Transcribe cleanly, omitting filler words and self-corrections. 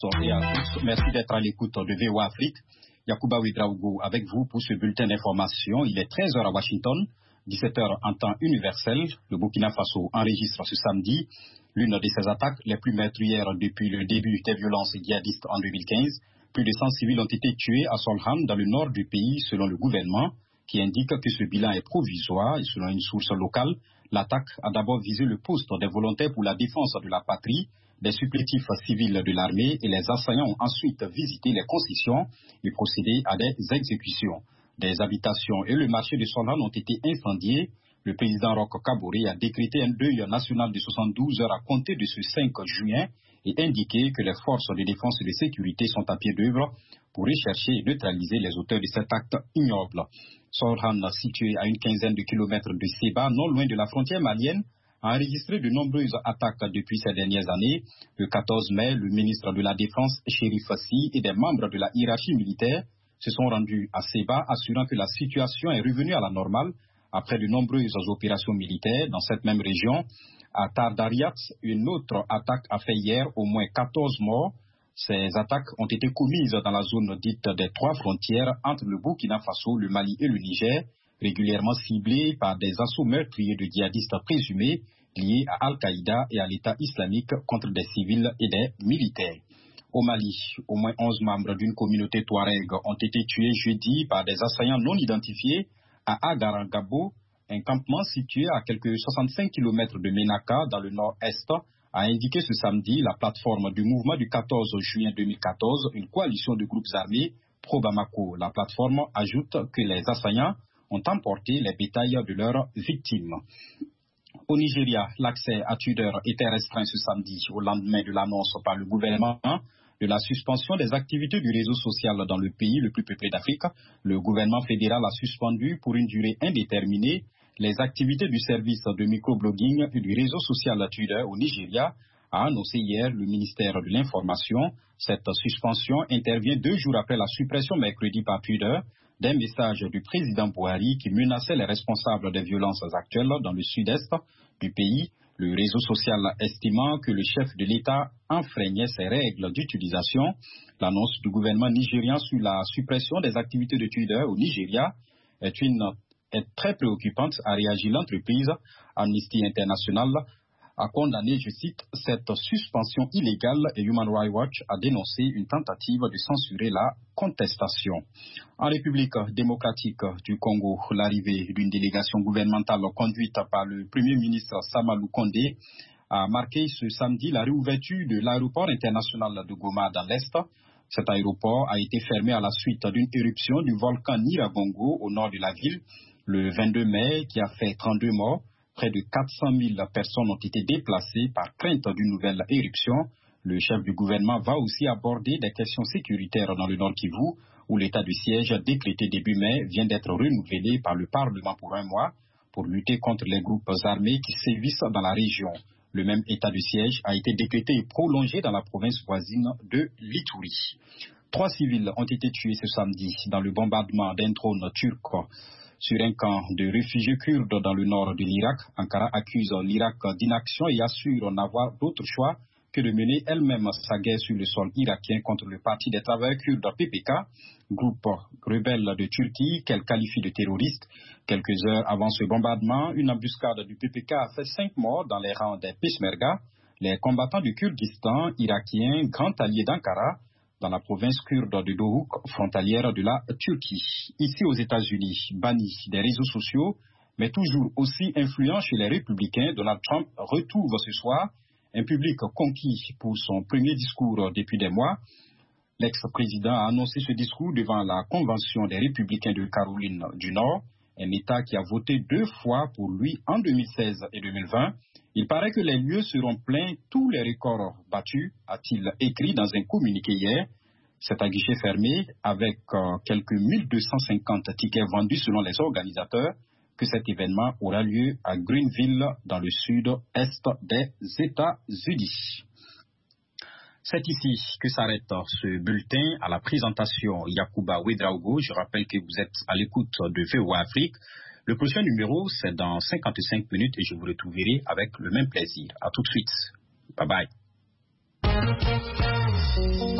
Et à tous, merci d'être à l'écoute de VOA Afrique. Yacouba Ouedraogo avec vous pour ce bulletin d'information. Il est 13h à Washington, 17h en temps universel. Le Burkina Faso enregistre ce samedi l'une de ses attaques les plus meurtrières depuis le début des violences djihadistes en 2015. Plus de 100 civils ont été tués à Solhan, dans le nord du pays, selon le gouvernement, qui indique que ce bilan est provisoire. Et selon une source locale, l'attaque a d'abord visé le poste des volontaires pour la défense de la patrie, des supplétifs civils de l'armée, et les assaillants ont ensuite visité les concessions et procédé à des exécutions. Des habitations et le marché de Solhan ont été incendiés. Le président Roch Kaboré a décrété un deuil national de 72 heures à compter de ce 5 juin et indiqué que les forces de défense et de sécurité sont à pied d'œuvre pour rechercher et neutraliser les auteurs de cet acte ignoble. Solhan, situé à une quinzaine de kilomètres de Seba, non loin de la frontière malienne, a enregistré de nombreuses attaques depuis ces dernières années. Le 14 mai, le ministre de la Défense, Chérif Fassi, et des membres de la hiérarchie militaire se sont rendus à Seba, assurant que la situation est revenue à la normale après de nombreuses opérations militaires dans cette même région. À Tardariat, une autre attaque a fait hier au moins 14 morts. Ces attaques ont été commises dans la zone dite des trois frontières entre le Burkina Faso, le Mali et le Niger, régulièrement ciblées par des assauts meurtriers de djihadistes présumés liés à Al-Qaïda et à l'État islamique contre des civils et des militaires. Au Mali, au moins 11 membres d'une communauté touareg ont été tués jeudi par des assaillants non identifiés à Agaragabo, un campement situé à quelques 65 km de Ménaka, dans le nord-est, a indiqué ce samedi la plateforme du mouvement du 14 juin 2014, une coalition de groupes armés pro-Bamako. La plateforme ajoute que les assaillants ont emporté les bétails de leurs victimes. Au Nigeria, l'accès à Twitter était restreint ce samedi au lendemain de l'annonce par le gouvernement de la suspension des activités du réseau social dans le pays le plus peuplé d'Afrique. Le gouvernement fédéral a suspendu pour une durée indéterminée les activités du service de microblogging et du réseau social Twitter au Nigeria, a annoncé hier le ministère de l'Information. Cette suspension intervient 2 jours après la suppression mercredi par Twitter d'un message du président Buhari qui menaçait les responsables des violences actuelles dans le sud-est du pays. Le réseau social estimant que le chef de l'État enfreignait ses règles d'utilisation. L'annonce du gouvernement nigérian sur la suppression des activités de Twitter au Nigeria est très préoccupante, a réagi l'entreprise. Amnesty International a condamné, je cite, cette suspension illégale et Human Rights Watch a dénoncé une tentative de censurer la contestation. En République démocratique du Congo, l'arrivée d'une délégation gouvernementale conduite par le Premier ministre Samalou Kondé a marqué ce samedi la réouverture de l'aéroport international de Goma dans l'Est. Cet aéroport a été fermé à la suite d'une éruption du volcan Nyiragongo au nord de la ville le 22 mai qui a fait 32 morts. Près de 400 000 personnes ont été déplacées par crainte d'une nouvelle éruption. Le chef du gouvernement va aussi aborder des questions sécuritaires dans le Nord Kivu, où l'état de siège décrété début mai vient d'être renouvelé par le Parlement pour 1 mois pour lutter contre les groupes armés qui sévissent dans la région. Le même état de siège a été décrété et prolongé dans la province voisine de l'Ituri. 3 civils ont été tués ce samedi dans le bombardement d'un drone turc sur un camp de réfugiés kurdes dans le nord de l'Irak. Ankara accuse l'Irak d'inaction et assure n'avoir d'autre choix que de mener elle-même sa guerre sur le sol irakien contre le Parti des travailleurs kurdes PPK, groupe rebelle de Turquie qu'elle qualifie de terroriste. Quelques heures avant ce bombardement, une embuscade du PPK a fait 5 morts dans les rangs des Peshmerga, les combattants du Kurdistan irakien, grand allié d'Ankara, dans la province kurde de Dohuk, frontalière de la Turquie. Ici aux États-Unis, banni des réseaux sociaux, mais toujours aussi influent chez les républicains, Donald Trump retrouve ce soir un public conquis pour son premier discours depuis des mois. L'ex-président a annoncé ce discours devant la convention des républicains de Caroline du Nord, un État qui a voté 2 fois pour lui en 2016 et 2020. Il paraît que les lieux seront pleins, tous les records battus, a-t-il écrit dans un communiqué hier. C'est à guichet fermé, avec quelques 1250 tickets vendus selon les organisateurs, que cet événement aura lieu à Greenville, dans le sud-est des États-Unis. C'est ici que s'arrête ce bulletin. À la présentation, Yacouba Ouedraogo. Je rappelle que vous êtes à l'écoute de VOA Afrique. Le prochain numéro, c'est dans 55 minutes et je vous retrouverai avec le même plaisir. À tout de suite. Bye bye.